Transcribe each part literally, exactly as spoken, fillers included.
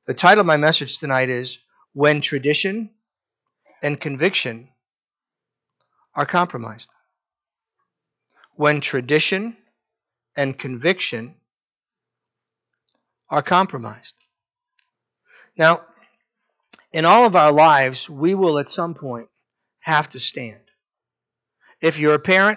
The title of my message tonight is When Tradition and Conviction Are Compromised. When tradition and conviction are compromised. Now, in all of our lives, we will at some point have to stand. If you're a parent,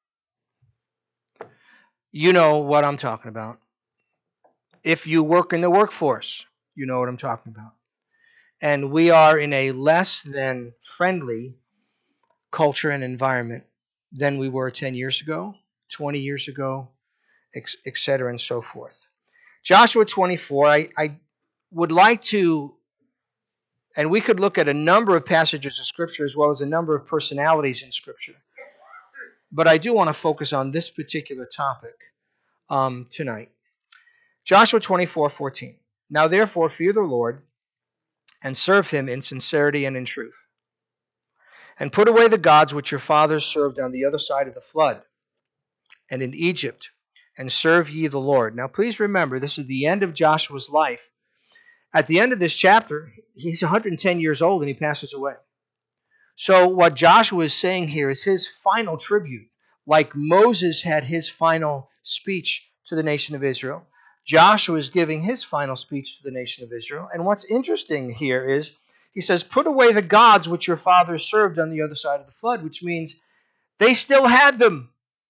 you know what I'm talking about. If you work in the workforce, you know what I'm talking about. And we are in a less than friendly culture and environment than we were ten years ago, twenty years ago, et cetera, and so forth. Joshua twenty-four, I, I would like to, and we could look at a number of passages of Scripture as well as a number of personalities in Scripture. But I do want to focus on this particular topic um, tonight. Joshua twenty-four fourteen. Now therefore fear the Lord and serve him in sincerity and in truth. And put away the gods which your fathers served on the other side of the flood and in Egypt, and serve ye the Lord. Now please remember, this is the end of Joshua's life. At the end of this chapter, he's one hundred ten years old and he passes away. So what Joshua is saying here is his final tribute. Like Moses had his final speech to the nation of Israel, Joshua is giving his final speech to the nation of Israel. And what's interesting here is he says, put away the gods which your fathers served on the other side of the flood, which means they still had them.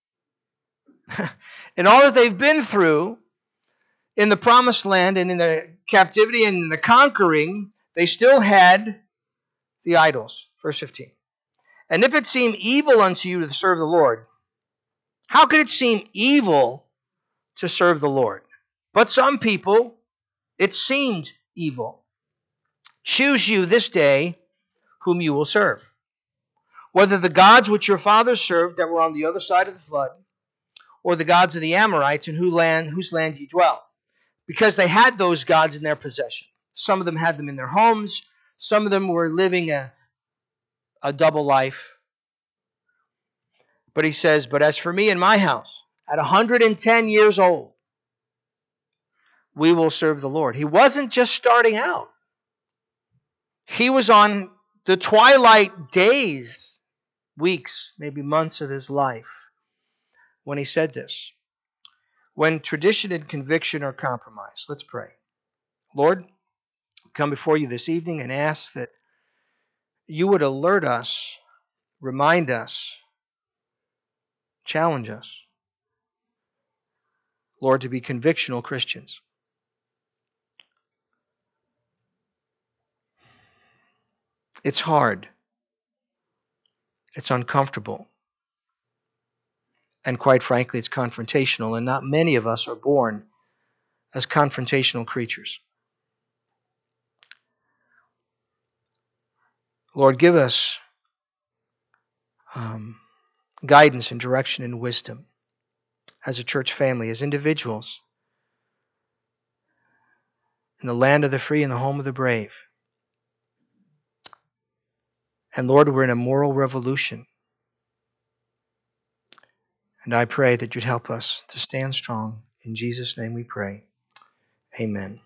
And all that they've been through in the promised land and in the captivity and in the conquering, they still had the idols. Verse fifteen. And if it seem evil unto you to serve the Lord, how could it seem evil to serve the Lord? But some people, it seemed evil. Choose you this day whom you will serve, whether the gods which your fathers served that were on the other side of the flood, or the gods of the Amorites in whose land, whose land you dwell. Because they had those gods in their possession. Some of them had them in their homes. Some of them were living a, a double life. But he says, but as for me and my house, at one hundred ten years old, we will serve the Lord. He wasn't just starting out. He was on the twilight days, weeks, maybe months of his life when he said this. When tradition and conviction are compromised. Let's pray. Lord, I come before you this evening and ask that you would alert us, remind us, challenge us, Lord, to be convictional Christians. It's hard. It's uncomfortable. And quite frankly, it's confrontational, and not many of us are born as confrontational creatures. Lord, give us um, guidance and direction and wisdom as a church family, as individuals, in the land of the free and the home of the brave. And Lord, we're in a moral revolution. And I pray that you'd help us to stand strong. In Jesus' name we pray. Amen.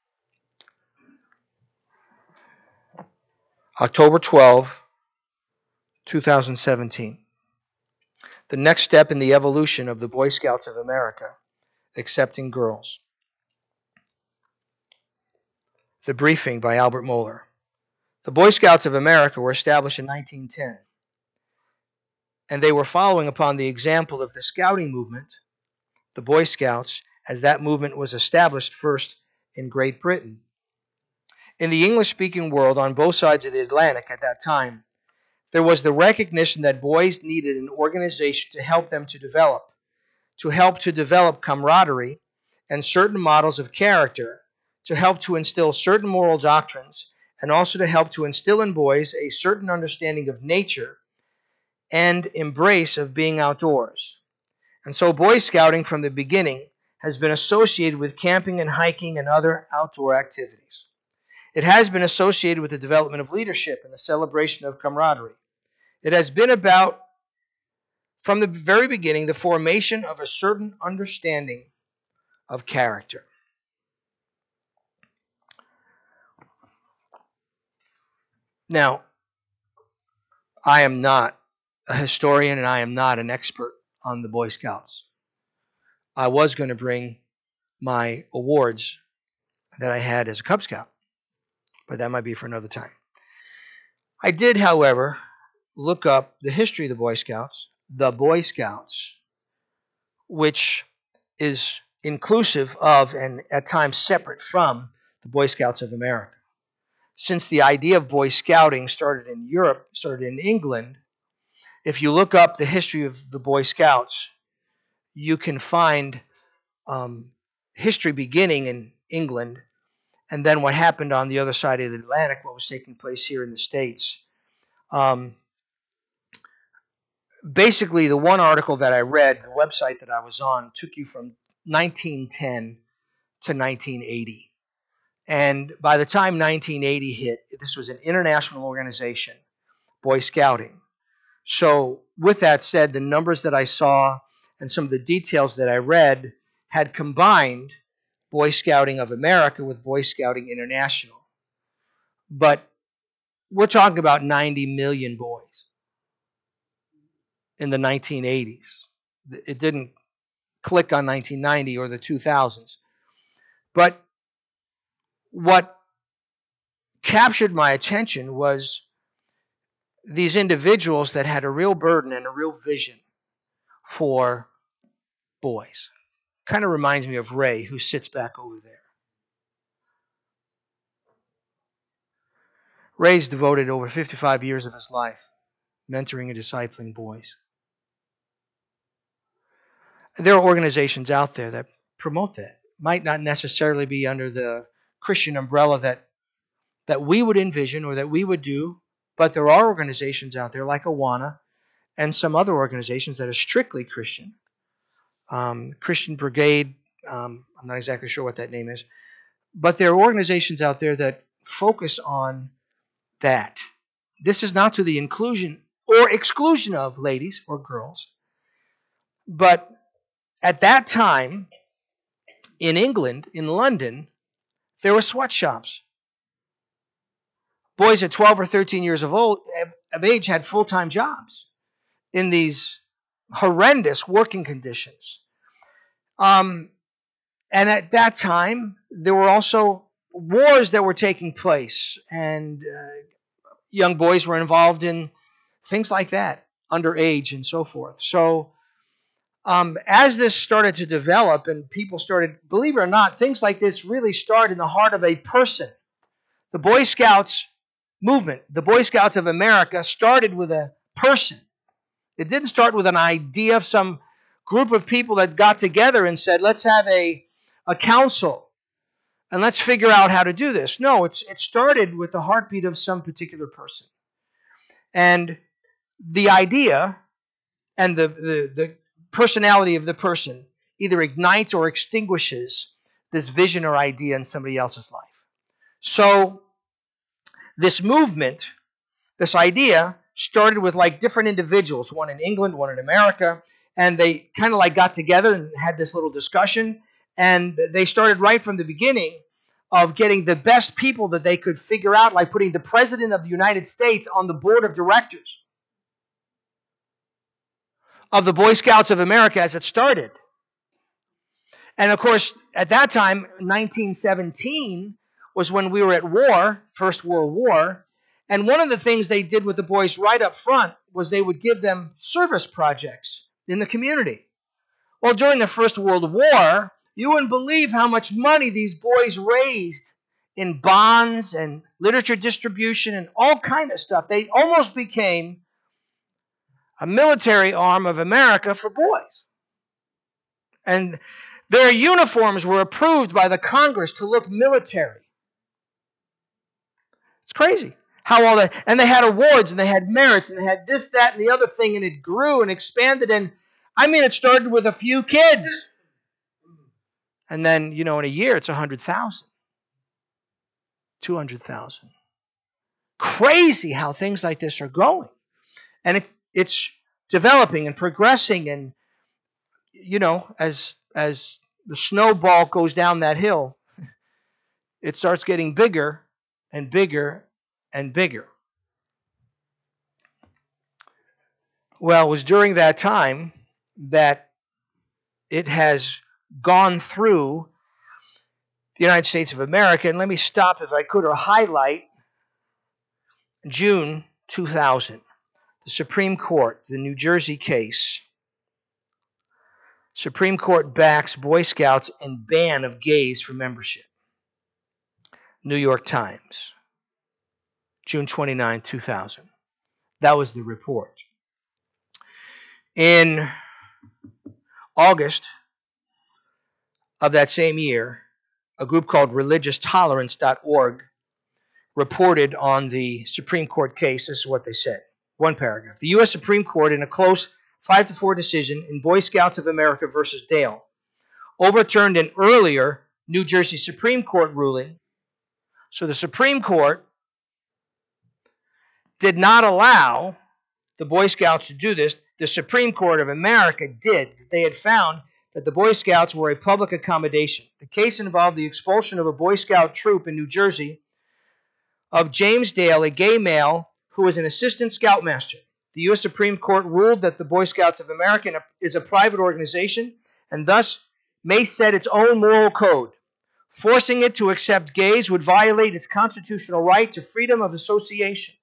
October twelfth, twenty seventeen. The next step in the evolution of the Boy Scouts of America, accepting girls. The briefing by Albert Mohler. The Boy Scouts of America were established in nineteen ten, and they were following upon the example of the Scouting movement, the Boy Scouts, as that movement was established first in Great Britain. In the English-speaking world on both sides of the Atlantic at that time, there was the recognition that boys needed an organization to help them to develop, to help to develop camaraderie and certain models of character, to help to instill certain moral doctrines, and also to help to instill in boys a certain understanding of nature and embrace of being outdoors. And so Boy Scouting from the beginning has been associated with camping and hiking and other outdoor activities. It has been associated with the development of leadership and the celebration of camaraderie. It has been about, from the very beginning, the formation of a certain understanding of character. Now, I am not a historian and I am not an expert on the Boy Scouts. I was going to bring my awards that I had as a Cub Scout, but that might be for another time. I did, however, look up the history of the Boy Scouts, the Boy Scouts, which is inclusive of and at times separate from the Boy Scouts of America. Since the idea of Boy Scouting started in Europe, started in England, if you look up the history of the Boy Scouts, you can find um, history beginning in England, and then what happened on the other side of the Atlantic, what was taking place here in the States. Um, basically, the one article that I read, the website that I was on, took you from nineteen ten to nineteen eighty. And by the time nineteen eighty hit, this was an international organization, Boy Scouting. So with that said, the numbers that I saw and some of the details that I read had combined Boy Scouting of America with Boy Scouting International. But we're talking about ninety million boys in the nineteen eighties. It didn't click on nineteen ninety or the two thousands. But what captured my attention was these individuals that had a real burden and a real vision for boys. Kind of reminds me of Ray, who sits back over there. Ray's devoted over fifty-five years of his life mentoring and discipling boys. There are organizations out there that promote that. Might not necessarily be under the Christian umbrella that that we would envision or that we would do, but there are organizations out there like Awana and some other organizations that are strictly Christian. Um, Christian Brigade, um, I'm not exactly sure what that name is, but there are organizations out there that focus on that. This is not to the inclusion or exclusion of ladies or girls, but at that time in England, in London, there were sweatshops. Boys at twelve or thirteen years of old of age had full-time jobs in these horrendous working conditions. Um, and at that time, there were also wars that were taking place, and uh, young boys were involved in things like that, underage and so forth. So um, as this started to develop and people started, believe it or not, things like this really start in the heart of a person. The Boy Scouts movement, the Boy Scouts of America, started with a person. It didn't start with an idea of some group of people that got together and said, let's have a, a council and let's figure out how to do this. No, it's it started with the heartbeat of some particular person. And the idea and the, the, the personality of the person either ignites or extinguishes this vision or idea in somebody else's life. So this movement, this idea, started with like different individuals, one in England, one in America, and they kind of like got together and had this little discussion, and they started right from the beginning of getting the best people that they could figure out, like putting the President of the United States on the board of directors of the Boy Scouts of America as it started. And of course, at that time, nineteen seventeen was when we were at war, First World War. And one of the things they did with the boys right up front was they would give them service projects in the community. Well, during the First World War, you wouldn't believe how much money these boys raised in bonds and literature distribution and all kind of stuff. They almost became a military arm of America for boys. And their uniforms were approved by the Congress to look military. It's crazy how all that, and they had awards and they had merits and they had this, that, and the other thing, and it grew and expanded. And I mean, it started with a few kids. And then, you know, in a year, it's one hundred thousand, two hundred thousand. Crazy how things like this are going. And it, it's developing and progressing. And, you know, as as the snowball goes down that hill, it starts getting bigger and bigger and bigger. Well, it was during that time that it has gone through the United States of America. And let me stop, if I could, or highlight June two thousand. The Supreme Court, the New Jersey case. Supreme Court backs Boy Scouts in ban of gays for membership. New York Times, June twenty-ninth, two thousand. That was the report. In August of that same year, a group called religious tolerance dot org reported on the Supreme Court case. This is what they said. One paragraph. The U S Supreme Court, in a close five to four decision in Boy Scouts of America versus Dale, overturned an earlier New Jersey Supreme Court ruling. So the Supreme Court did not allow the Boy Scouts to do this. The Supreme Court of America did. They had found that the Boy Scouts were a public accommodation. The case involved the expulsion of a Boy Scout troop in New Jersey of James Dale, a gay male who was an assistant scoutmaster. The U S Supreme Court ruled that the Boy Scouts of America is a private organization and thus may set its own moral code. Forcing it to accept gays would violate its constitutional right to freedom of association.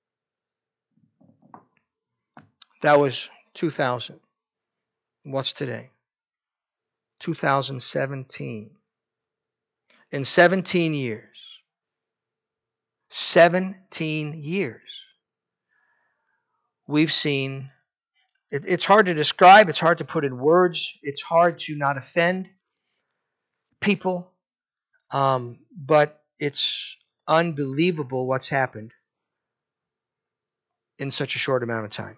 That was two thousand. What's today? two thousand seventeen. In seventeen years, seventeen years, we've seen, it, it's hard to describe, it's hard to put in words, it's hard to not offend people, um, but it's unbelievable what's happened in such a short amount of time.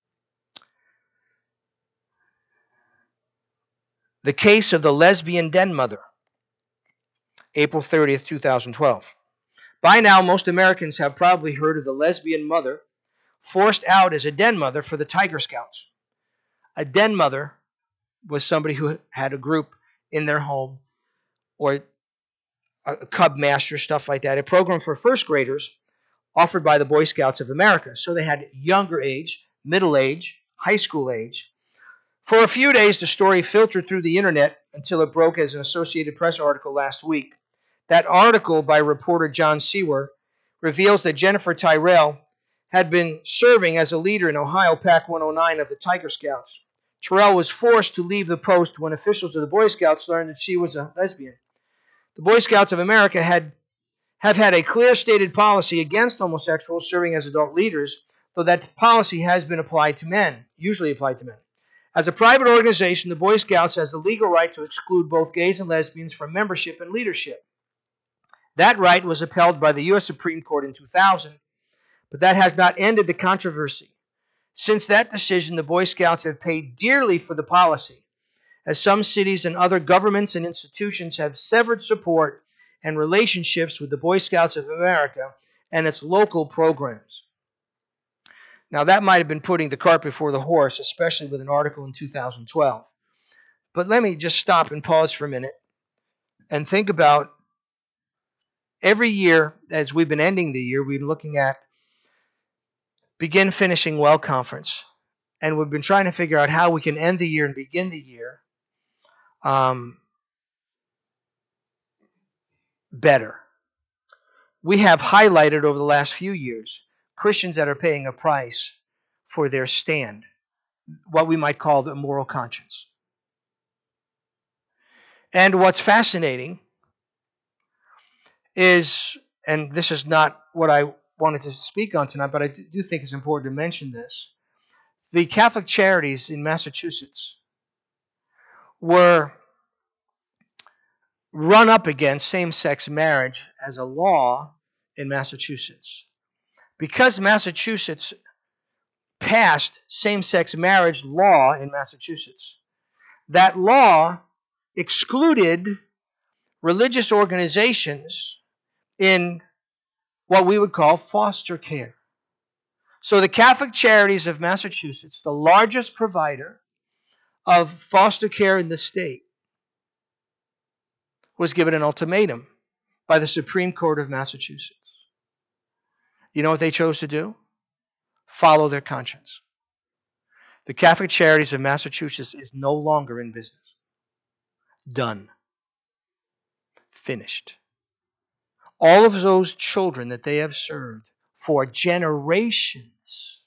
The case of the lesbian den mother, April thirtieth, two thousand twelve. By now, most Americans have probably heard of the lesbian mother forced out as a den mother for the Tiger Scouts. A den mother was somebody who had a group in their home, or a cub master, stuff like that, a program for first graders offered by the Boy Scouts of America. So they had younger age, middle age, high school age. For a few days, the story filtered through the internet until it broke as an Associated Press article last week. That article by reporter John Sewer reveals that Jennifer Tyrell had been serving as a leader in Ohio PAC one oh nine of the Tiger Scouts. Tyrell was forced to leave the post when officials of the Boy Scouts learned that she was a lesbian. The Boy Scouts of America had have had a clear stated policy against homosexuals serving as adult leaders, though that policy has been applied to men, usually applied to men. As a private organization, the Boy Scouts has the legal right to exclude both gays and lesbians from membership and leadership. That right was upheld by the U S Supreme Court in two thousand, but that has not ended the controversy. Since that decision, the Boy Scouts have paid dearly for the policy, as some cities and other governments and institutions have severed support and relationships with the Boy Scouts of America and its local programs. Now, that might have been putting the cart before the horse, especially with an article in two thousand twelve. But let me just stop and pause for a minute and think about every year, as we've been ending the year, we've been looking at Begin Finishing Well Conference. And we've been trying to figure out how we can end the year and begin the year um, better. We have highlighted over the last few years Christians that are paying a price for their stand, what we might call the moral conscience. And what's fascinating is, and this is not what I wanted to speak on tonight, but I do think it's important to mention this. The Catholic Charities in Massachusetts were run up against same-sex marriage as a law in Massachusetts. Because Massachusetts passed same-sex marriage law in Massachusetts, that law excluded religious organizations in what we would call foster care. So the Catholic Charities of Massachusetts, the largest provider of foster care in the state, was given an ultimatum by the Supreme Court of Massachusetts. You know what they chose to do? Follow their conscience. The Catholic Charities of Massachusetts is no longer in business. Done. Finished. All of those children that they have served for generations.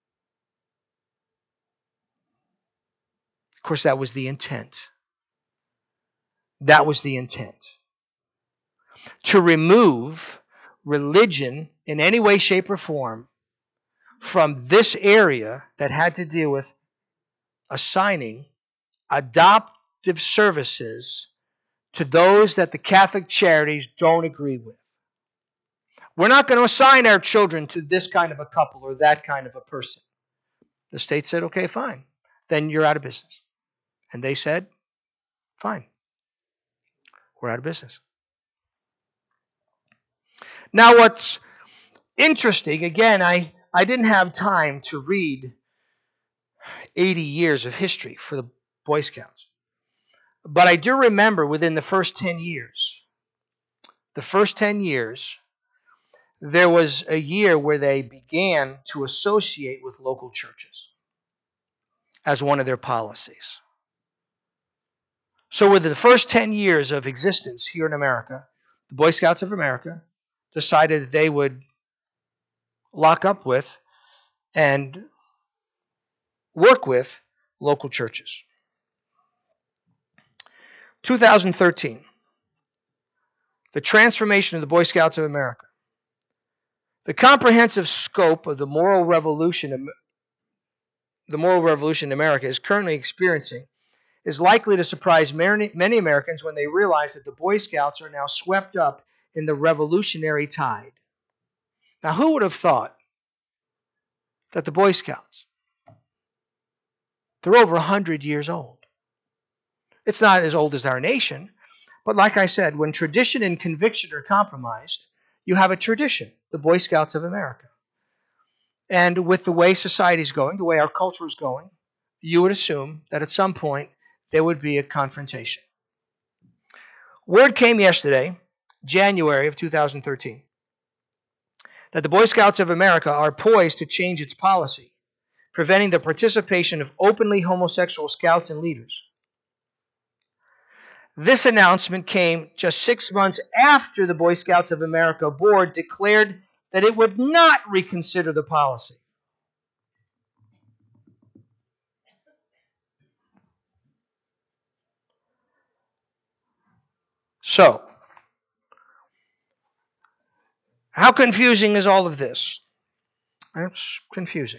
Of course, that was the intent. That was the intent. To remove religion in any way, shape, or form from this area that had to deal with assigning adoptive services to those that the Catholic Charities don't agree with. We're not going to assign our children to this kind of a couple or that kind of a person. The state said, okay, fine. Then you're out of business. And they said, fine. We're out of business. Now what's interesting, again, I, I didn't have time to read eighty years of history for the Boy Scouts. But I do remember within the first ten years, the first ten years, there was a year where they began to associate with local churches as one of their policies. So within the first ten years of existence here in America, the Boy Scouts of America decided that they would lock up with and work with local churches. two thousand thirteen, the transformation of the Boy Scouts of America. The comprehensive scope of the moral revolution, the moral revolution America is currently experiencing is likely to surprise many, many Americans when they realize that the Boy Scouts are now swept up in the revolutionary tide. Now, who would have thought that the Boy Scouts, they're over one hundred years old. It's not as old as our nation, but like I said, when tradition and conviction are compromised, you have a tradition, the Boy Scouts of America. And with the way society's going, the way our culture is going, you would assume that at some point there would be a confrontation. Word came yesterday, January of two thousand thirteen, that the Boy Scouts of America are poised to change its policy, preventing the participation of openly homosexual scouts and leaders. This announcement came just six months after the Boy Scouts of America board declared that it would not reconsider the policy. So, how confusing is all of this? It's confusing.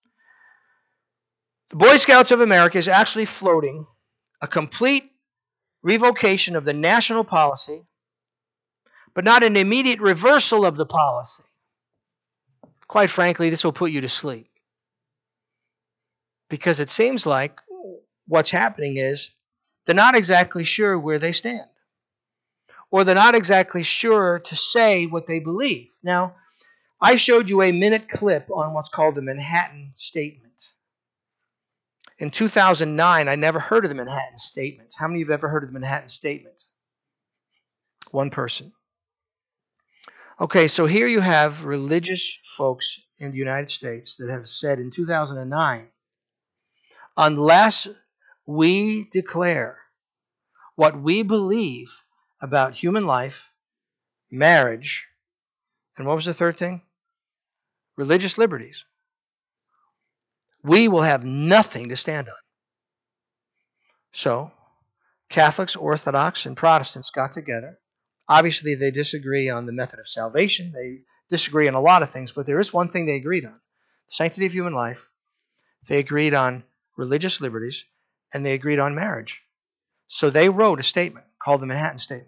The Boy Scouts of America is actually floating a complete revocation of the national policy, but not an immediate reversal of the policy. Quite frankly, this will put you to sleep. Because it seems like what's happening is they're not exactly sure where they stand. Or they're not exactly sure to say what they believe. Now, I showed you a minute clip on what's called the Manhattan Statement. In two thousand nine, I never heard of the Manhattan Statement. How many of you have ever heard of the Manhattan Statement? One person. Okay, so here you have religious folks in the United States that have said in two thousand nine, unless we declare what we believe about human life, marriage, and what was the third thing? Religious liberties, we will have nothing to stand on. So, Catholics, Orthodox, and Protestants got together. Obviously, they disagree on the method of salvation. They disagree on a lot of things, but there is one thing they agreed on. The sanctity of human life. They agreed on religious liberties, and they agreed on marriage. So they wrote a statement called the Manhattan Statement.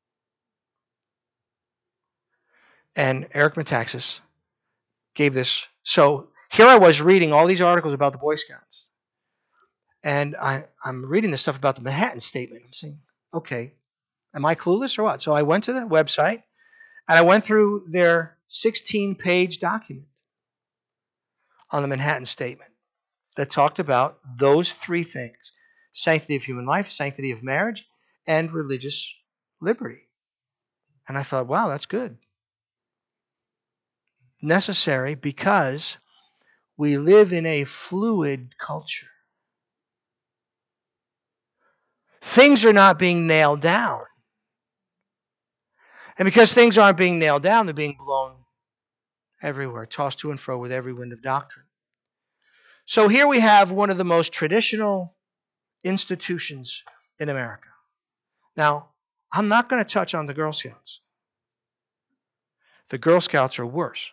And Eric Metaxas gave this. So here I was reading all these articles about the Boy Scouts. And I, I'm reading this stuff about the Manhattan Statement. I'm saying, okay, am I clueless or what? So I went to the website, and I went through their sixteen-page document on the Manhattan Statement that talked about those three things: sanctity of human life, sanctity of marriage, and religious liberty. And I thought, wow, that's good. Necessary because We live in a fluid culture. Things are not being nailed down. And because things aren't being nailed down, they're being blown everywhere, tossed to and fro with every wind of doctrine. So here we have one of the most traditional institutions in America. Now, I'm not going to touch on the Girl Scouts. The Girl Scouts are worse.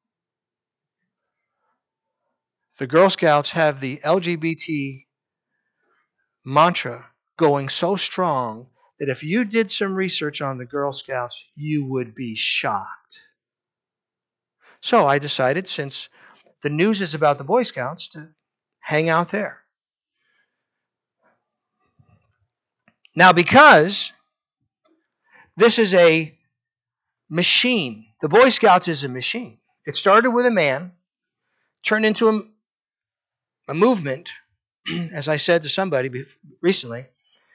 The Girl Scouts have the L G B T mantra going so strong that if you did some research on the Girl Scouts, you would be shocked. So I decided, since the news is about the Boy Scouts, to hang out there. Now, because this is a machine, the Boy Scouts is a machine. It started with a man, turned into a, a movement, as I said to somebody recently.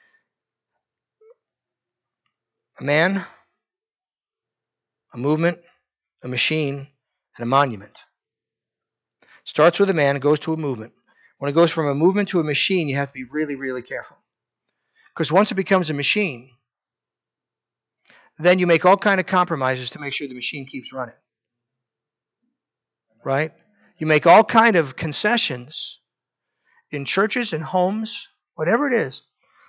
A man, a movement, a machine, and a monument. Starts with a man, goes to a movement. When it goes from a movement to a machine, you have to be really, really careful. Because once it becomes a machine, then you make all kinds of compromises to make sure the machine keeps running. Right? You make all kinds of concessions in churches and homes, whatever it is.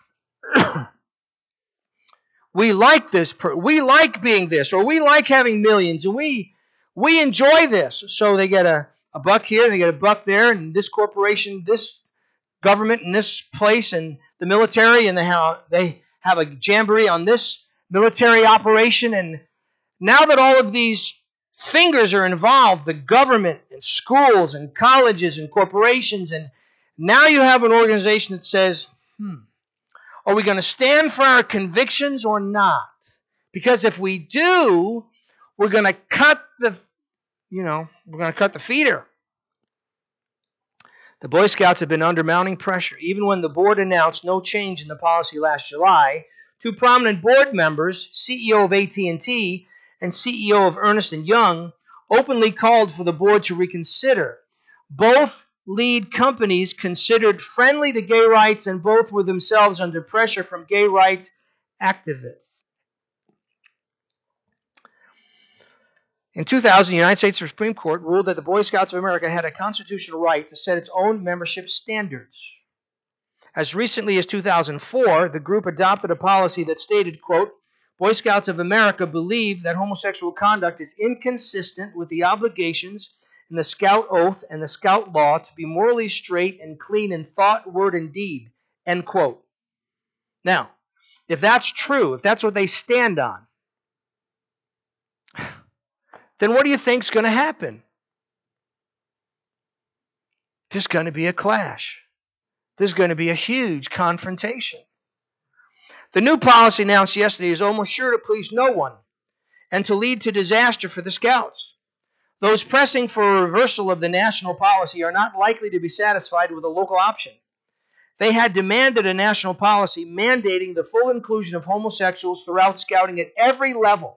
We like this, per- we like being this, or we like having millions, and we we enjoy this. So they get a, a buck here, and they get a buck there, and this corporation, this government in this place, and the military, and they have, they have a jamboree on this military operation. And now that all of these fingers are involved, the government and schools and colleges and corporations, and now you have an organization that says, hmm, are we going to stand for our convictions or not? Because if we do, we're going to cut the, you know, we're going to cut the feeder. The Boy Scouts have been under mounting pressure. Even when the board announced no change in the policy last July, two prominent board members, C E O of A T and T and C E O of Ernst and Young, openly called for the board to reconsider. Both lead companies considered friendly to gay rights, and both were themselves under pressure from gay rights activists. In two thousand, the United States Supreme Court ruled that the Boy Scouts of America had a constitutional right to set its own membership standards. As recently as two thousand four, the group adopted a policy that stated, quote, Boy Scouts of America believe that homosexual conduct is inconsistent with the obligations in the Scout Oath and the Scout Law to be morally straight and clean in thought, word, and deed, end quote. Now, if that's true, if that's what they stand on, then what do you think is going to happen? There's going to be a clash. There's going to be a huge confrontation. The new policy announced yesterday is almost sure to please no one and to lead to disaster for the Scouts. Those pressing for a reversal of the national policy are not likely to be satisfied with a local option. They had demanded a national policy mandating the full inclusion of homosexuals throughout Scouting at every level.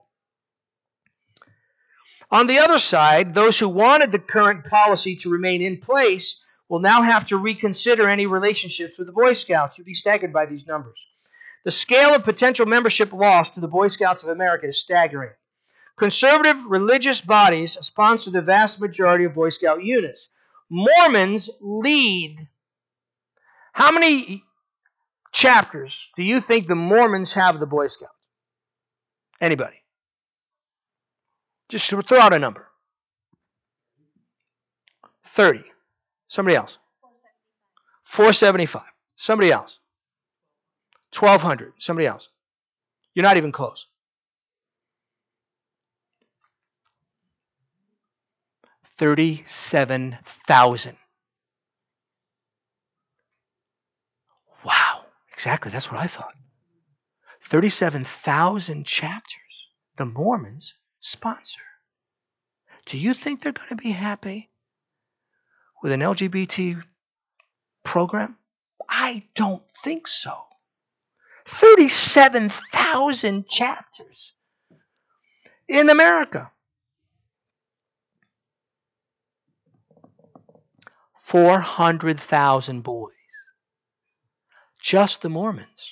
On the other side, those who wanted the current policy to remain in place will now have to reconsider any relationships with the Boy Scouts. You'll be staggered by these numbers. The scale of potential membership loss to the Boy Scouts of America is staggering. Conservative religious bodies sponsor the vast majority of Boy Scout units. Mormons lead. How many chapters do you think the Mormons have of the Boy Scouts? Anybody? Just throw out a number. thirty. Somebody else. four seventy-five. Somebody else. twelve hundred. Somebody else. You're not even close. thirty-seven thousand. Wow. Exactly. That's what I thought. thirty-seven thousand chapters the Mormons sponsor. Do you think they're going to be happy with an L G B T program? I don't think so. thirty-seven thousand chapters in America. four hundred thousand boys. Just the Mormons.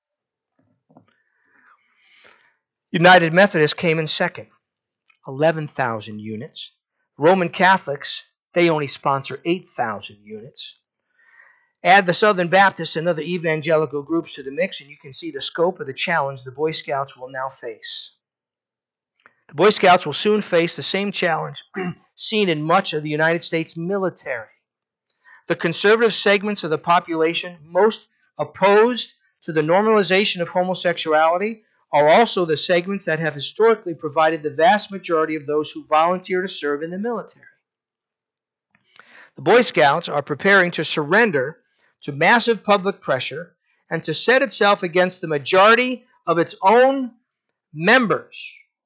United Methodist came in second, eleven thousand units. Roman Catholics, they only sponsor eight thousand units. Add the Southern Baptists and other evangelical groups to the mix, and you can see the scope of the challenge the Boy Scouts will now face. The Boy Scouts will soon face the same challenge seen in much of the United States military. The conservative segments of the population most opposed to the normalization of homosexuality are also the segments that have historically provided the vast majority of those who volunteer to serve in the military. The Boy Scouts are preparing to surrender to massive public pressure and to set itself against the majority of its own members.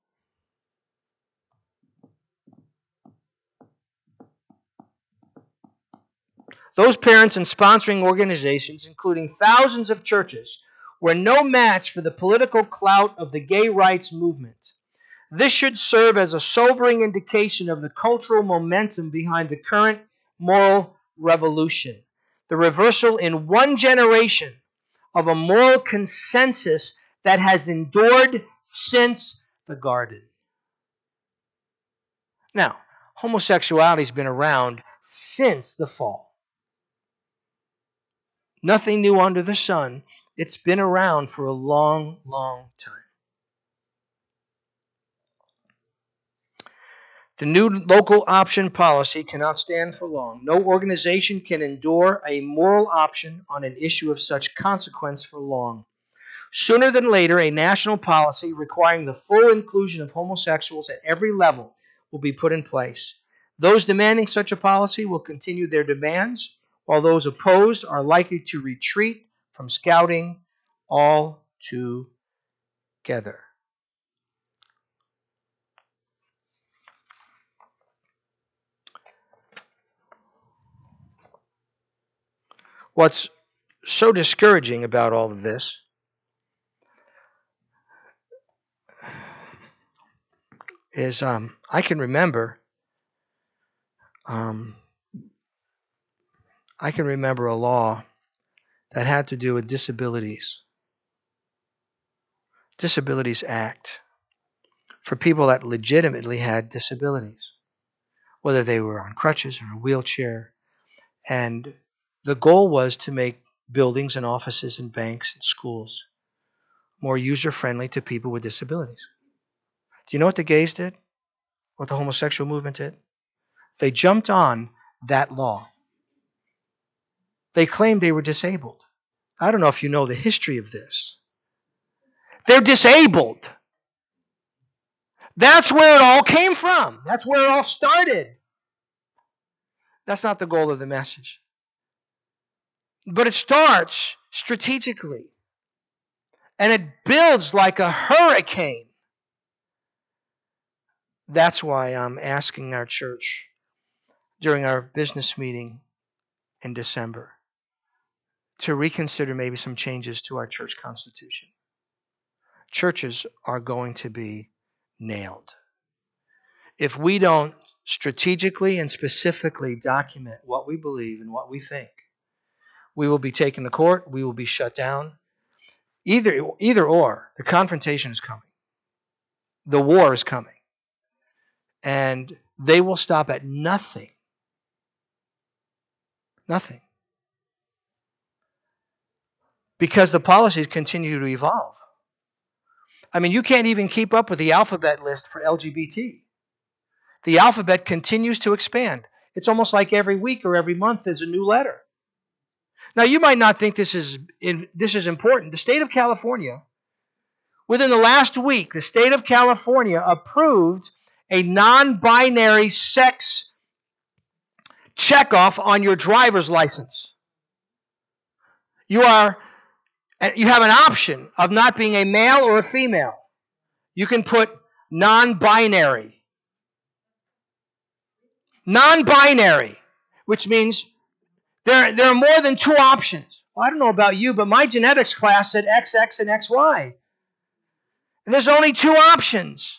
Those parents and sponsoring organizations, including thousands of churches, were no match for the political clout of the gay rights movement. This should serve as a sobering indication of the cultural momentum behind the current moral revolution. The reversal in one generation of a moral consensus that has endured since the garden. Now, homosexuality has been around since the fall. Nothing new under the sun. It's been around for a long, long time. The new local option policy cannot stand for long. No organization can endure a moral option on an issue of such consequence for long. Sooner than later, a national policy requiring the full inclusion of homosexuals at every level will be put in place. Those demanding such a policy will continue their demands, while those opposed are likely to retreat from scouting altogether. What's so discouraging about all of this is um, I can remember um, I can remember a law that had to do with disabilities. Disabilities Act for people that legitimately had disabilities, whether they were on crutches or a wheelchair. And the goal was to make buildings and offices and banks and schools more user-friendly to people with disabilities. Do you know what the gays did? What the homosexual movement did? They jumped on that law. They claimed they were disabled. I don't know if you know the history of this. They're disabled. That's where it all came from. That's where it all started. That's not the goal of the message. But it starts strategically. And it builds like a hurricane. That's why I'm asking our church during our business meeting in December to reconsider maybe some changes to our church constitution. Churches are going to be nailed. If we don't strategically and specifically document what we believe and what we think, we will be taken to court, we will be shut down. Either, either or, the confrontation is coming. The war is coming. And they will stop at nothing. Nothing. Because the policies continue to evolve. I mean, you can't even keep up with the alphabet list for L G B T. The alphabet continues to expand. It's almost like every week or every month there's a new letter. Now, you might not think this is in, this is important. The state of California, within the last week, the state of California approved a non-binary sex checkoff on your driver's license. You are you have an option of not being a male or a female. You can put non-binary. Non-binary, which means there, there are more than two options. Well, I don't know about you, but my genetics class said X X and X Y. And there's only two options.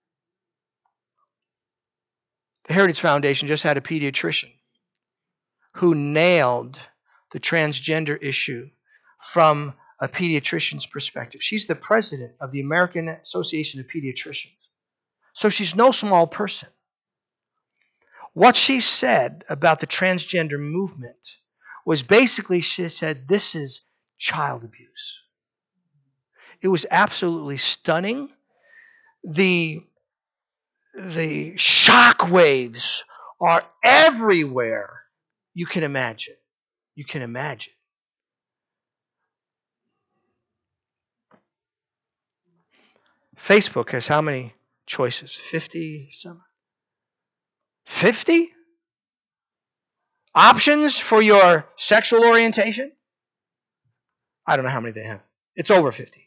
The Heritage Foundation just had a pediatrician who nailed the transgender issue from a pediatrician's perspective. She's the president of the American Association of Pediatricians. So she's no small person. What she said about the transgender movement was basically, she said, this is child abuse. It was absolutely stunning. The, the shock waves are everywhere you can imagine. You can imagine. Facebook has how many choices? fifty some? fifty? Options for your sexual orientation? I don't know how many they have. It's over fifty.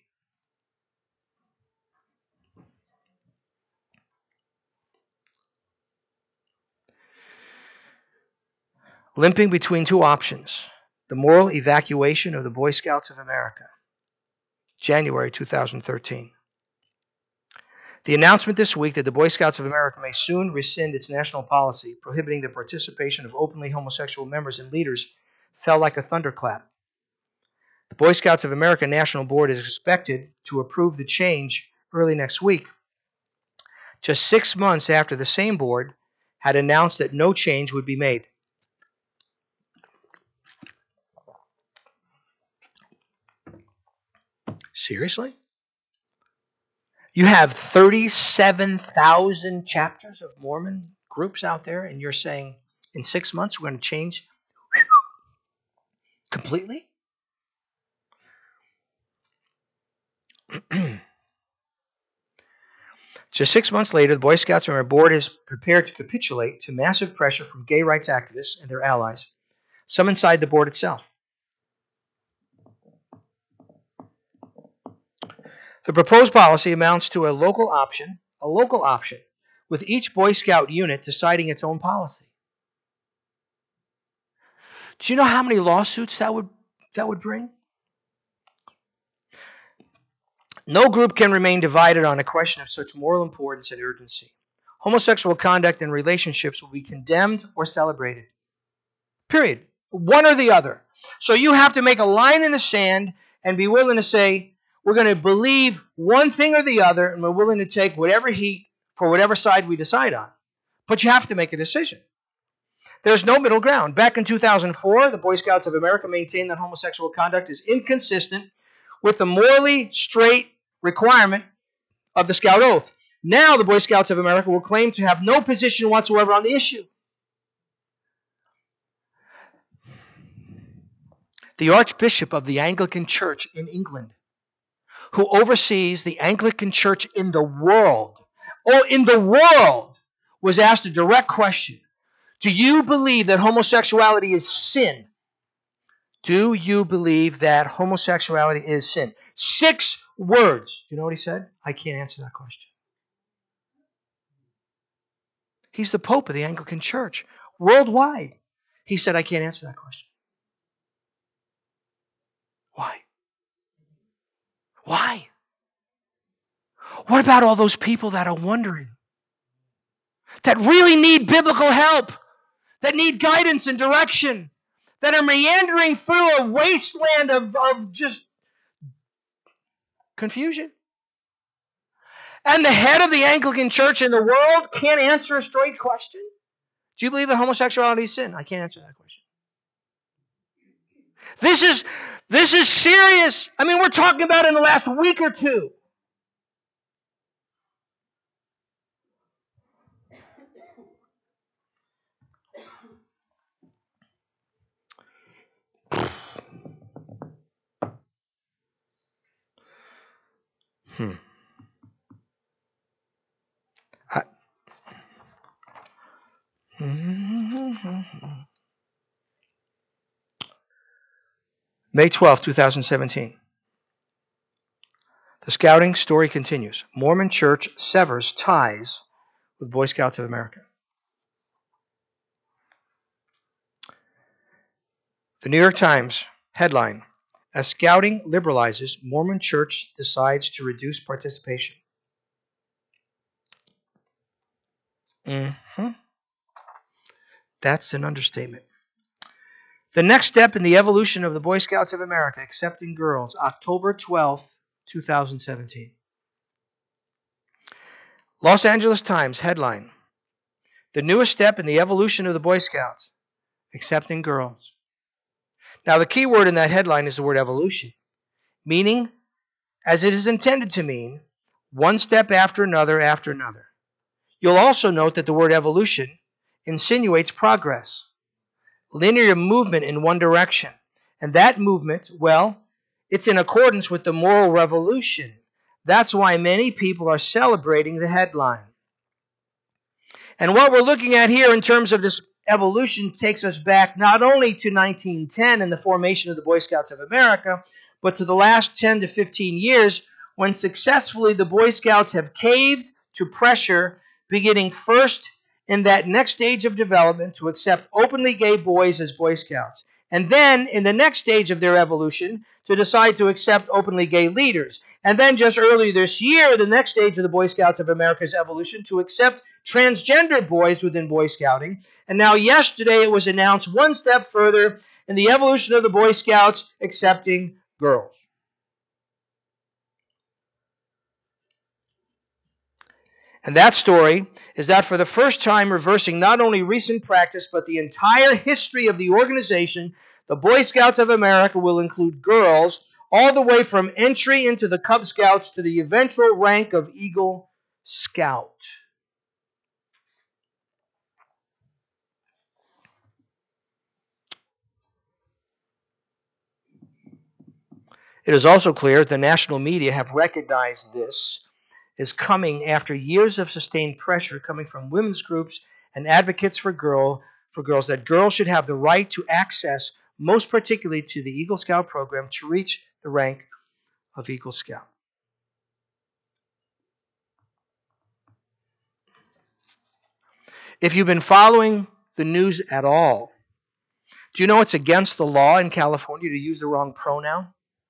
Limping between two options. The moral evacuation of the Boy Scouts of America. January two thousand thirteen. The announcement this week that the Boy Scouts of America may soon rescind its national policy prohibiting the participation of openly homosexual members and leaders fell like a thunderclap. The Boy Scouts of America National Board is expected to approve the change early next week, just six months after the same board had announced that no change would be made. Seriously? You have thirty-seven thousand chapters of Mormon groups out there, and you're saying in six months we're going to change completely? Just six months later, the Boy Scouts of America board is prepared to capitulate to massive pressure from gay rights activists and their allies, some inside the board itself. The proposed policy amounts to a local option, a local option, with each Boy Scout unit deciding its own policy. Do you know how many lawsuits that would that would bring? No group can remain divided on a question of such moral importance and urgency. Homosexual conduct and relationships will be condemned or celebrated. Period. One or the other. So you have to make a line in the sand and be willing to say, we're going to believe one thing or the other, and we're willing to take whatever heat for whatever side we decide on. But you have to make a decision. There's no middle ground. Back in two thousand four, the Boy Scouts of America maintained that homosexual conduct is inconsistent with the morally straight requirement of the Scout Oath. Now the Boy Scouts of America will claim to have no position whatsoever on the issue. The Archbishop of the Anglican Church in England, who oversees the Anglican Church in the world, or in the world, was asked a direct question. Do you believe that homosexuality is sin? Do you believe that homosexuality is sin? Six words. Do you know what he said? I can't answer that question. He's the Pope of the Anglican Church worldwide. He said, I can't answer that question. Why? Why? What about all those people that are wondering? That really need biblical help? That need guidance and direction? That are meandering through a wasteland of, of just confusion? And the head of the Anglican Church in the world can't answer a straight question? Do you believe that homosexuality is sin? I can't answer that question. This is, this is serious. I mean, we're talking about in the last week or two. Hmm. I, May twelfth, twenty seventeen. The scouting story continues. Mormon Church severs ties with Boy Scouts of America. The New York Times headline, as scouting liberalizes, Mormon Church decides to reduce participation. Mm-hmm. That's an understatement. The next step in the evolution of the Boy Scouts of America, accepting girls, October twelfth, twenty seventeen. Los Angeles Times headline, the newest step in the evolution of the Boy Scouts, accepting girls. Now, the key word in that headline is the word evolution, meaning, as it is intended to mean, one step after another after another. You'll also note that the word evolution insinuates progress, linear movement in one direction. And that movement, well, it's in accordance with the moral revolution. That's why many people are celebrating the headline. And what we're looking at here in terms of this evolution takes us back not only to nineteen ten and the formation of the Boy Scouts of America, but to the last ten to fifteen years when successfully the Boy Scouts have caved to pressure, beginning first in that next stage of development to accept openly gay boys as Boy Scouts, and then in the next stage of their evolution to decide to accept openly gay leaders. And then just earlier this year, the next stage of the Boy Scouts of America's evolution to accept transgender boys within Boy Scouting. And now yesterday it was announced one step further in the evolution of the Boy Scouts accepting girls. And that story is that for the first time, reversing not only recent practice, but the entire history of the organization, the Boy Scouts of America will include girls all the way from entry into the Cub Scouts to the eventual rank of Eagle Scout. It is also clear that the national media have recognized this is coming after years of sustained pressure coming from women's groups and advocates for girl for girls that girls should have the right to access, most particularly to the Eagle Scout program, to reach the rank of Eagle Scout. If you've been following the news at all, do you know it's against the law in California to use the wrong pronoun?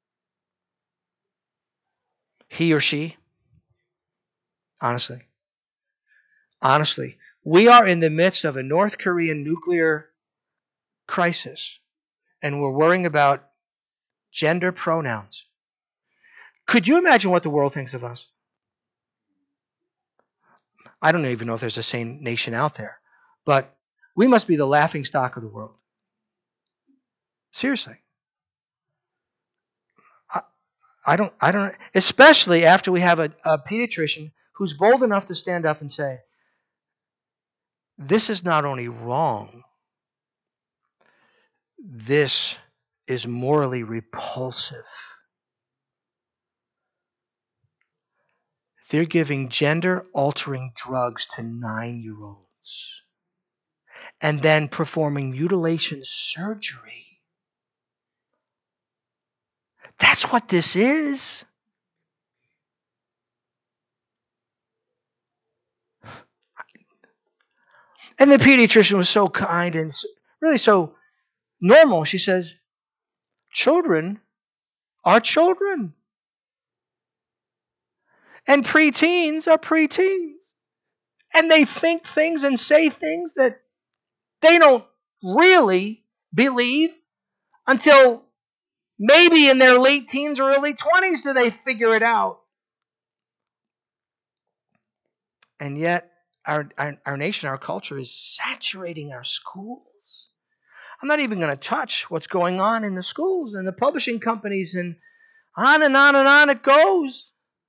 He or she? Honestly. Honestly. We are in the midst of a North Korean nuclear crisis, and we're worrying about gender pronouns. Could you imagine what the world thinks of us? I don't even know if there's a sane nation out there, but we must be the laughing stock of the world. Seriously. I, I don't, I don't, especially after we have a, a pediatrician who's bold enough to stand up and say, this is not only wrong, this is morally repulsive. They're giving gender-altering drugs to nine-year-olds and then performing mutilation surgery. That's what this is. And the pediatrician was so kind and really so normal. She says, children are children. And preteens are preteens. And they think things and say things that they don't really believe until maybe in their late teens or early twenties do they figure it out. And yet our, our, our nation, our culture is saturating our schools. I'm not even going to touch what's going on in the schools and the publishing companies, and on and on and on it goes.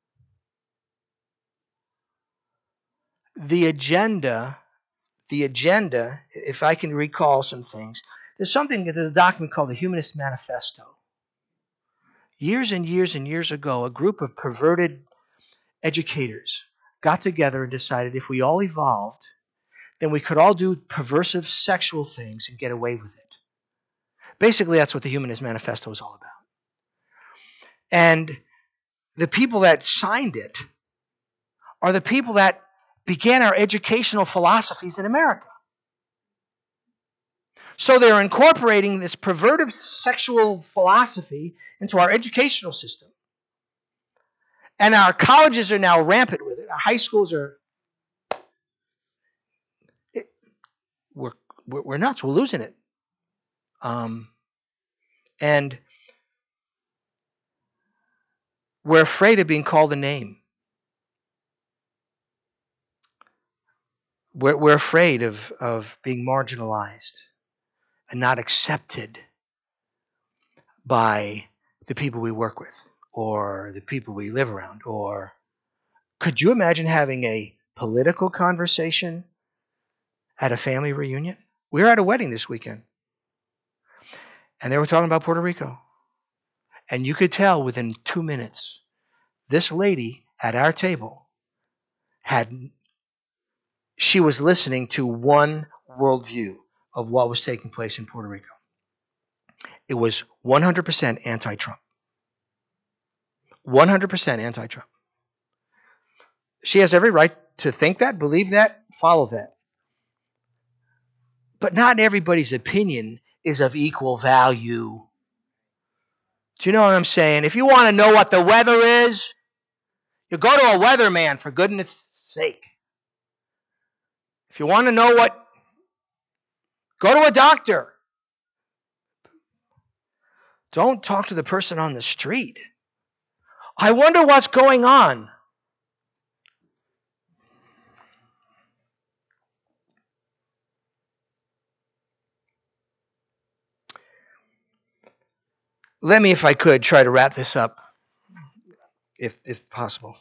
The agenda, the agenda, if I can recall some things, there's something, there's a document called the Humanist Manifesto. Years and years and years ago, a group of perverted educators got together and decided if we all evolved, then we could all do perversive sexual things and get away with it. Basically, that's what the Humanist Manifesto is all about. And the people that signed it are the people that began our educational philosophies in America. So they're incorporating this perverted sexual philosophy into our educational system. And our colleges are now rampant with it. Our high schools are... It, we're, we're nuts. We're losing it. Um, and we're afraid of being called a name. We're, we're afraid of, of being marginalized and not accepted by the people we work with or the people we live around. Or could you imagine having a political conversation at a family reunion? We were at a wedding this weekend, and they were talking about Puerto Rico. And you could tell within two minutes, this lady at our table had, she was listening to one worldview of what was taking place in Puerto Rico. It was one hundred percent anti-Trump. one hundred percent anti-Trump. She has every right to think that, believe that, follow that. But not everybody's opinion is of equal value. Do you know what I'm saying? If you want to know what the weather is, you go to a weatherman, for goodness sake. If you want to know what, go to a doctor. Don't talk to the person on the street. I wonder what's going on. Let me, if I could, try to wrap this up, if, if possible.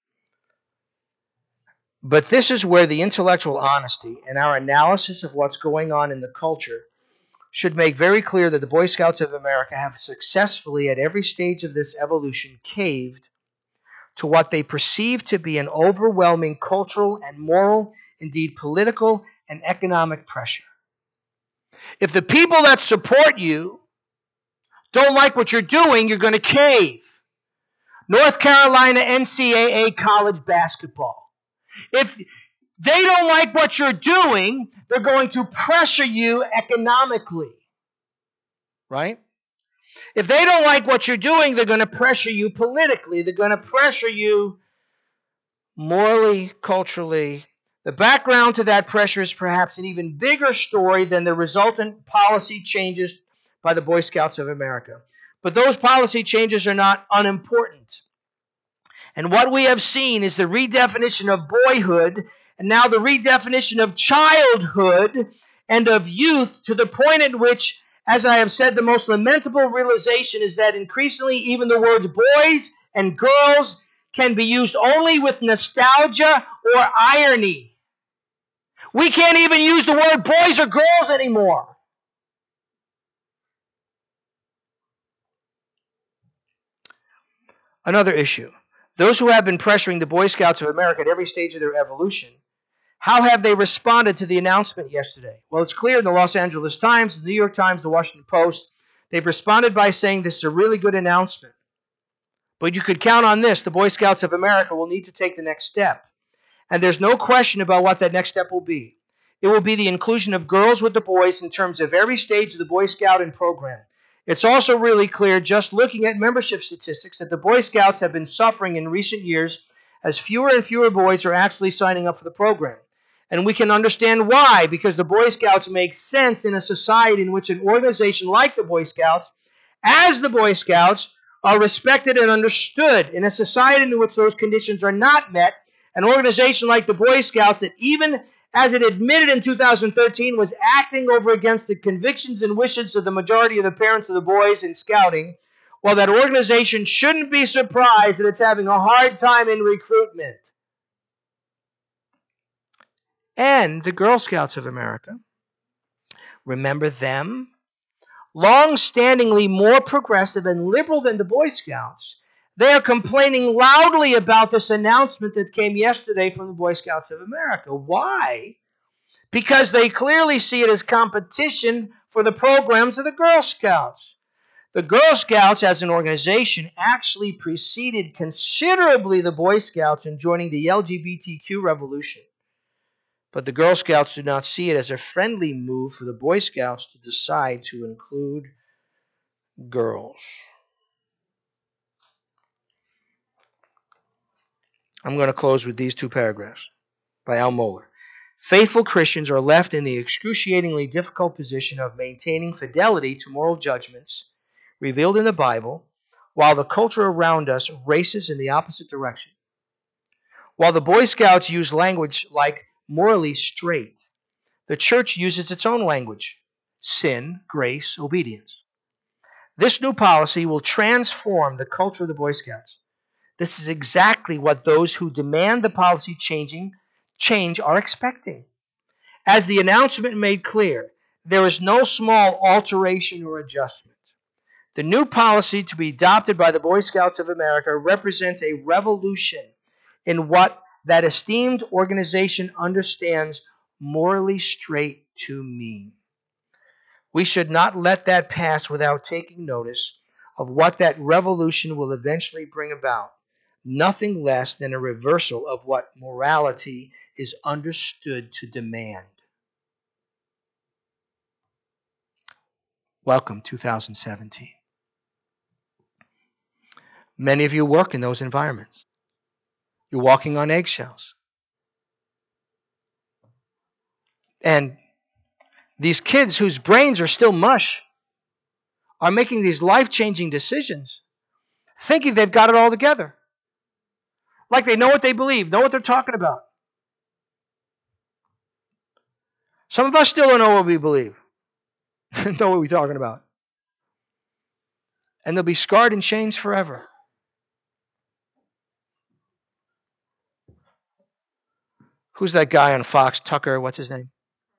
But this is where the intellectual honesty and our analysis of what's going on in the culture should make very clear that the Boy Scouts of America have successfully, at every stage of this evolution, caved to what they perceive to be an overwhelming cultural and moral, indeed political and economic pressure. If the people that support you don't like what you're doing, you're going to cave. North Carolina N C double A college basketball. If they don't like what you're doing, they're going to pressure you economically. Right? If they don't like what you're doing, they're going to pressure you politically. They're going to pressure you morally, culturally. The background to that pressure is perhaps an even bigger story than the resultant policy changes by the Boy Scouts of America. But those policy changes are not unimportant. And what we have seen is the redefinition of boyhood and now the redefinition of childhood and of youth, to the point at which, as I have said, the most lamentable realization is that increasingly even the words boys and girls can be used only with nostalgia or irony. We can't even use the word boys or girls anymore. Another issue. Those who have been pressuring the Boy Scouts of America at every stage of their evolution, how have they responded to the announcement yesterday? Well, it's clear in the Los Angeles Times, the New York Times, the Washington Post, they've responded by saying this is a really good announcement. But you could count on this. The Boy Scouts of America will need to take the next step. And there's no question about what that next step will be. It will be the inclusion of girls with the boys in terms of every stage of the Boy Scouting program. It's also really clear, just looking at membership statistics, that the Boy Scouts have been suffering in recent years as fewer and fewer boys are actually signing up for the program. And we can understand why, because the Boy Scouts make sense in a society in which an organization like the Boy Scouts, as the Boy Scouts, are respected and understood. In a society in which those conditions are not met, an organization like the Boy Scouts, that even as it admitted in two thousand thirteen was acting over against the convictions and wishes of the majority of the parents of the boys in scouting, well, that organization shouldn't be surprised that it's having a hard time in recruitment. And the Girl Scouts of America, remember them? Long-standingly more progressive and liberal than the Boy Scouts, they are complaining loudly about this announcement that came yesterday from the Boy Scouts of America. Why? Because they clearly see it as competition for the programs of the Girl Scouts. The Girl Scouts as an organization actually preceded considerably the Boy Scouts in joining the L G B T Q revolution. But the Girl Scouts do not see it as a friendly move for the Boy Scouts to decide to include girls. I'm going to close with these two paragraphs by Al Mohler. Faithful Christians are left in the excruciatingly difficult position of maintaining fidelity to moral judgments revealed in the Bible, while the culture around us races in the opposite direction. While the Boy Scouts use language like morally straight, the church uses its own language: sin, grace, obedience. This new policy will transform the culture of the Boy Scouts. This is exactly what those who demand the policy changing change are expecting. As the announcement made clear, there is no small alteration or adjustment. The new policy to be adopted by the Boy Scouts of America represents a revolution in what that esteemed organization understands morally straight to mean. We should not let that pass without taking notice of what that revolution will eventually bring about. Nothing less than a reversal of what morality is understood to demand. Welcome, two thousand seventeen. Many of you work in those environments. You're walking on eggshells. And these kids whose brains are still mush are making these life-changing decisions, thinking they've got it all together. Like they know what they believe, know what they're talking about. Some of us still don't know what we believe, know what we're talking about. And they'll be scarred in chains forever. Who's that guy on Fox, Tucker, what's his name?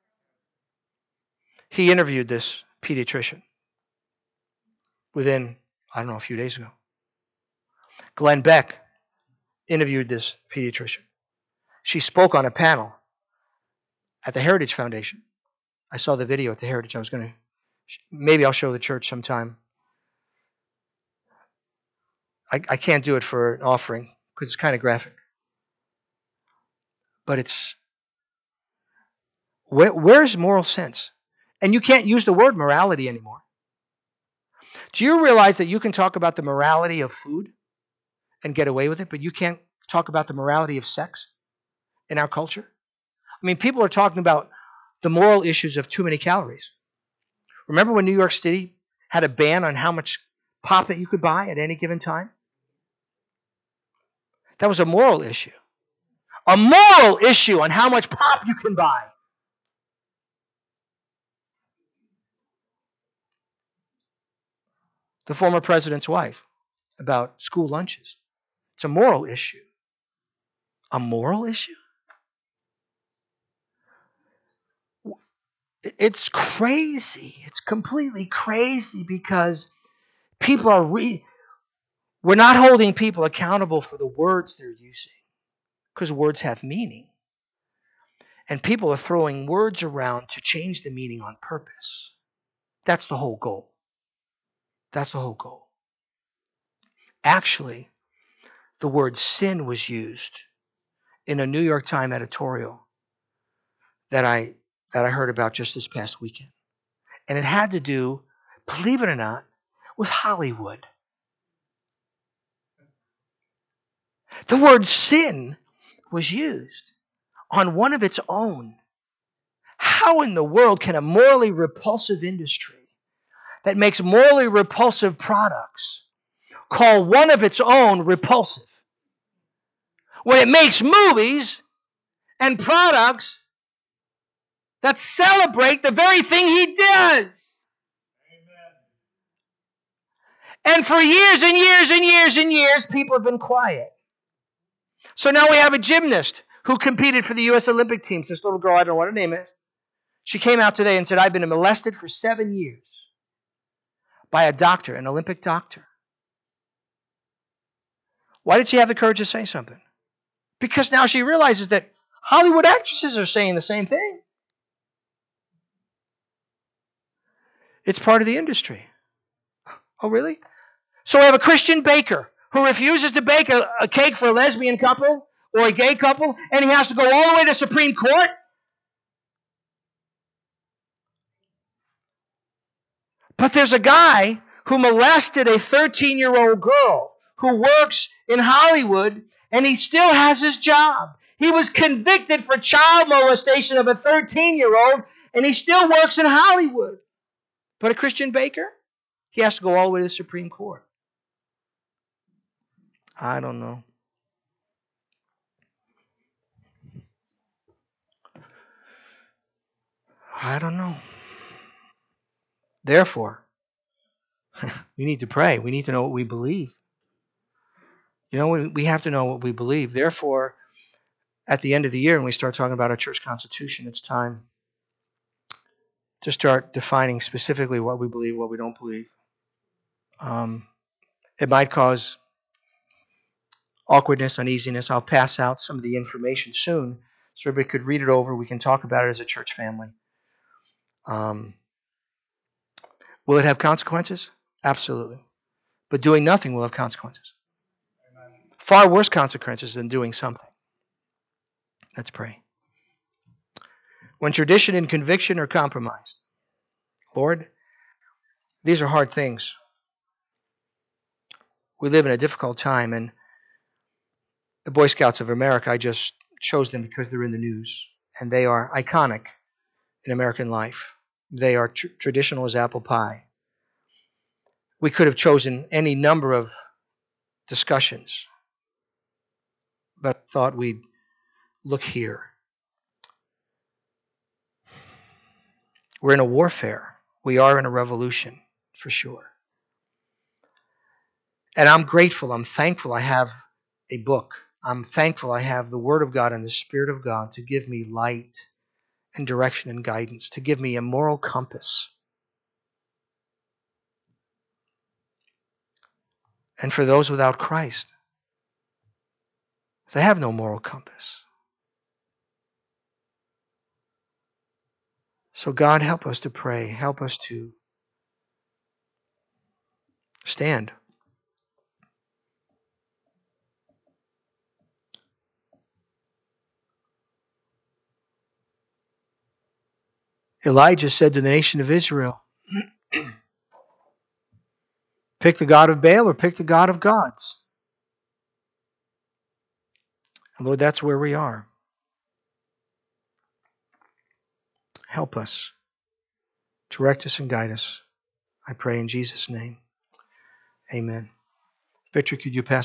He interviewed this pediatrician within, I don't know, a few days ago. Glenn Beck interviewed this pediatrician. She spoke on a panel at the Heritage Foundation. I saw the video at the Heritage. I was going to, maybe I'll show the church sometime. I, I can't do it for an offering because it's kind of graphic. But it's, where, where's moral sense? And you can't use the word morality anymore. Do you realize that you can talk about the morality of food and get away with it, but you can't talk about the morality of sex in our culture? I mean, people are talking about the moral issues of too many calories. Remember when New York City had a ban on how much pop that you could buy at any given time? That was a moral issue. A moral issue on how much pop you can buy. The former president's wife about school lunches. It's a moral issue. A moral issue? It's crazy. It's completely crazy because people are re- we're not holding people accountable for the words they're using because words have meaning. And people are throwing words around to change the meaning on purpose. That's the whole goal. That's the whole goal. Actually, the word sin was used in a New York Times editorial that I that I heard about just this past weekend. And it had to do, believe it or not, with Hollywood. The word sin was used on one of its own. How in the world can a morally repulsive industry that makes morally repulsive products call one of its own repulsive when it makes movies and products that celebrate the very thing he does? Amen. And for years and years and years and years, people have been quiet. So now we have a gymnast who competed for the U S Olympic teams. This little girl, I don't know what her name is. She came out today and said, I've been molested for seven years by a doctor, an Olympic doctor. Why did she have the courage to say something? Because now she realizes that Hollywood actresses are saying the same thing. It's part of the industry. Oh, really? So we have a Christian baker who refuses to bake a, a cake for a lesbian couple or a gay couple, and he has to go all the way to Supreme Court? But there's a guy who molested a thirteen-year-old girl who works in Hollywood, and he still has his job. He was convicted for child molestation of a thirteen-year-old, and he still works in Hollywood. But a Christian baker, he has to go all the way to the Supreme Court. I don't know. I don't know. Therefore, we need to pray. We need to know what we believe. You know, we have to know what we believe. Therefore, at the end of the year, when we start talking about our church constitution, it's time to start defining specifically what we believe, what we don't believe. Um, it might cause awkwardness, uneasiness. I'll pass out some of the information soon so everybody could read it over. We can talk about it as a church family. Um, will it have consequences? Absolutely. But doing nothing will have consequences. Far worse consequences than doing something. Let's pray. When tradition and conviction are compromised, Lord, these are hard things. We live in a difficult time, and the Boy Scouts of America, I just chose them because they're in the news, and they are iconic in American life. They are tr- traditional as apple pie. We could have chosen any number of discussions, but thought we'd look here. We're in a warfare. We are in a revolution, for sure. And I'm grateful, I'm thankful I have a book. I'm thankful I have the Word of God and the Spirit of God to give me light and direction and guidance, to give me a moral compass. And for those without Christ, they have no moral compass. So God, help us to pray. Help us to stand. Elijah said to the nation of Israel, pick the God of Baal or pick the God of gods. And Lord, that's where we are. Help us. Direct us and guide us. I pray in Jesus' name. Amen. Victor, could you pass